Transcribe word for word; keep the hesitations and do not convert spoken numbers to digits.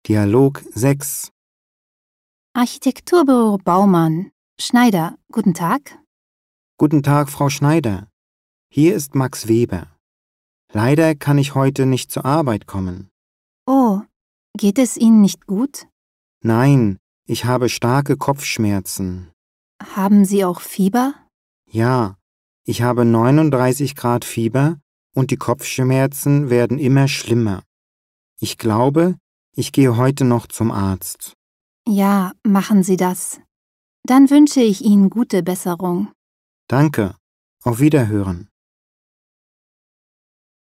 Dialog sechs. Architekturbüro Baumann. Schneider, guten Tag. Guten Tag, Frau Schneider. Hier ist Max Weber. Leider kann ich heute nicht zur Arbeit kommen. Oh, geht es Ihnen nicht gut? Nein, ich habe starke Kopfschmerzen. Haben Sie auch Fieber? Ja, ich habe neununddreißig Grad Fieber und die Kopfschmerzen werden immer schlimmer. Ich glaube, ich gehe heute noch zum Arzt. Ja, machen Sie das. Dann wünsche ich Ihnen gute Besserung. Danke. Auf Wiederhören.